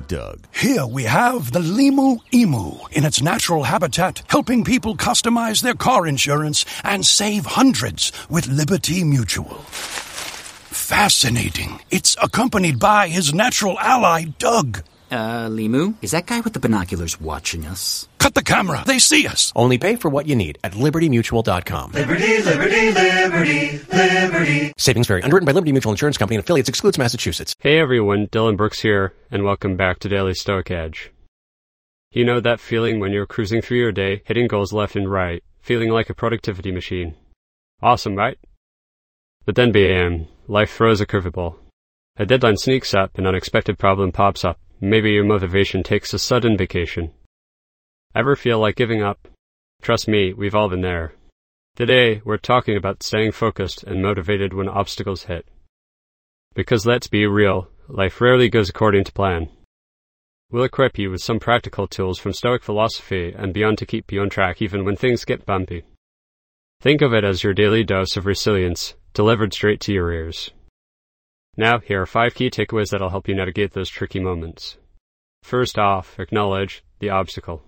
Doug. Here we have the Limu Emu in its natural habitat, helping people customize their car insurance and save hundreds with Liberty Mutual. Fascinating. It's accompanied by his natural ally, Doug. Limu, is that guy with the binoculars watching us? Cut the camera. They see us. Only pay for what you need at libertymutual.com. Liberty, liberty, liberty, liberty. Savings vary. Underwritten by Liberty Mutual Insurance Company and affiliates. Excludes Massachusetts. Hey everyone, Dylan Brooks here, and welcome back to Daily Stoic Edge. You know that feeling when you're cruising through your day, hitting goals left and right, feeling like a productivity machine. Awesome, right? But then bam, life throws a curveball. A deadline sneaks up, an unexpected problem pops up. Maybe your motivation takes a sudden vacation. Ever feel like giving up? Trust me, we've all been there. Today, we're talking about staying focused and motivated when obstacles hit. Because let's be real, life rarely goes according to plan. We'll equip you with some practical tools from Stoic philosophy and beyond to keep you on track even when things get bumpy. Think of it as your daily dose of resilience, delivered straight to your ears. Now, here are 5 key takeaways that'll help you navigate those tricky moments. First off, acknowledge the obstacle.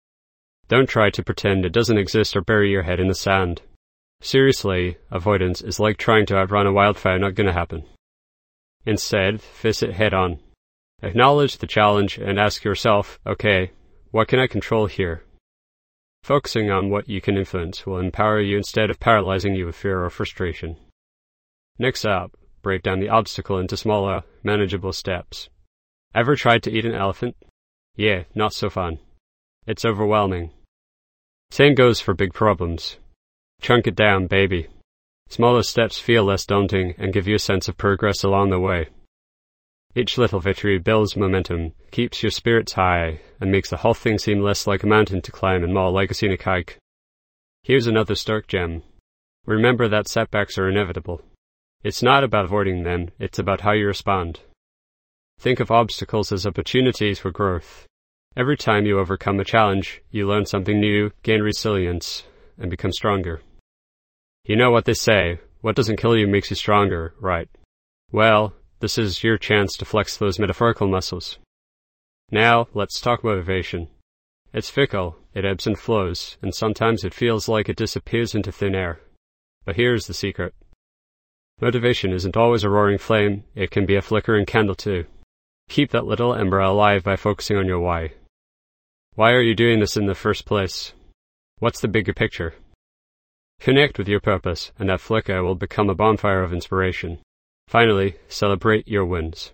Don't try to pretend it doesn't exist or bury your head in the sand. Seriously, avoidance is like trying to outrun a wildfire, not gonna happen. Instead, face it head on. Acknowledge the challenge and ask yourself, okay, what can I control here? Focusing on what you can influence will empower you instead of paralyzing you with fear or frustration. Next up, break down the obstacle into smaller, manageable steps. Ever tried to eat an elephant? Yeah, not so fun. It's overwhelming. Same goes for big problems. Chunk it down, baby. Smaller steps feel less daunting and give you a sense of progress along the way. Each little victory builds momentum, keeps your spirits high, and makes the whole thing seem less like a mountain to climb and more like a scenic hike. Here's another Stoic gem. Remember that setbacks are inevitable. It's not about avoiding them, it's about how you respond. Think of obstacles as opportunities for growth. Every time you overcome a challenge, you learn something new, gain resilience, and become stronger. You know what they say, what doesn't kill you makes you stronger, right? Well, this is your chance to flex those metaphorical muscles. Now, let's talk motivation. It's fickle, it ebbs and flows, and sometimes it feels like it disappears into thin air. But here's the secret. Motivation isn't always a roaring flame, it can be a flickering candle too. Keep that little ember alive by focusing on your why. Why are you doing this in the first place? What's the bigger picture? Connect with your purpose, and that flicker will become a bonfire of inspiration. Finally, celebrate your wins.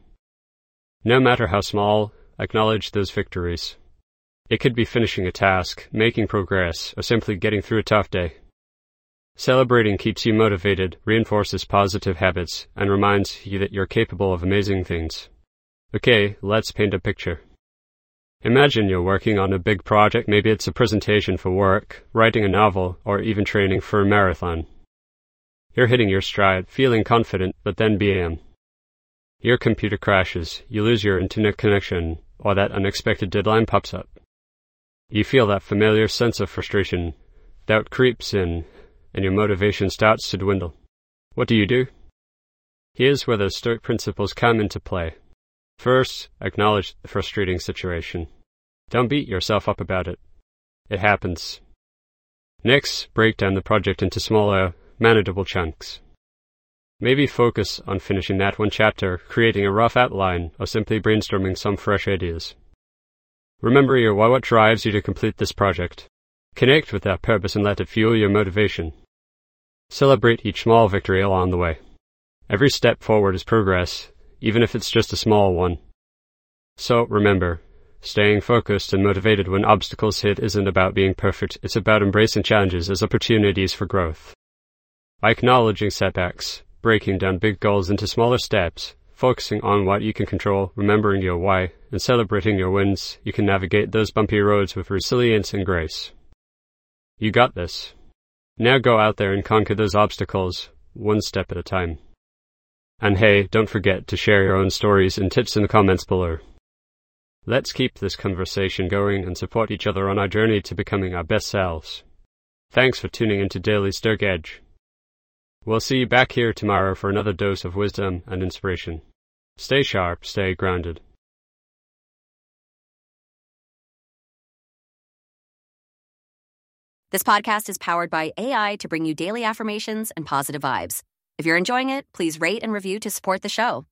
No matter how small, acknowledge those victories. It could be finishing a task, making progress, or simply getting through a tough day. Celebrating keeps you motivated, reinforces positive habits, and reminds you that you're capable of amazing things. Okay, let's paint a picture. Imagine you're working on a big project, maybe it's a presentation for work, writing a novel, or even training for a marathon. You're hitting your stride, feeling confident, but then bam. Your computer crashes, you lose your internet connection, or that unexpected deadline pops up. You feel that familiar sense of frustration. Doubt creeps in, and your motivation starts to dwindle. What do? Here's where the Stoic principles come into play. First, acknowledge the frustrating situation. Don't beat yourself up about it. It happens. Next, break down the project into smaller, manageable chunks. Maybe focus on finishing that one chapter, creating a rough outline, or simply brainstorming some fresh ideas. Remember your why, what drives you to complete this project. Connect with that purpose and let it fuel your motivation. Celebrate each small victory along the way. Every step forward is progress, even if it's just a small one. So remember, staying focused and motivated when obstacles hit isn't about being perfect, it's about embracing challenges as opportunities for growth. By acknowledging setbacks, breaking down big goals into smaller steps, focusing on what you can control, remembering your why, and celebrating your wins, you can navigate those bumpy roads with resilience and grace. You got this. Now go out there and conquer those obstacles, one step at a time. And hey, don't forget to share your own stories and tips in the comments below. Let's keep this conversation going and support each other on our journey to becoming our best selves. Thanks for tuning into Daily Stoic Edge. We'll see you back here tomorrow for another dose of wisdom and inspiration. Stay sharp, stay grounded. This podcast is powered by AI to bring you daily affirmations and positive vibes. If you're enjoying it, please rate and review to support the show.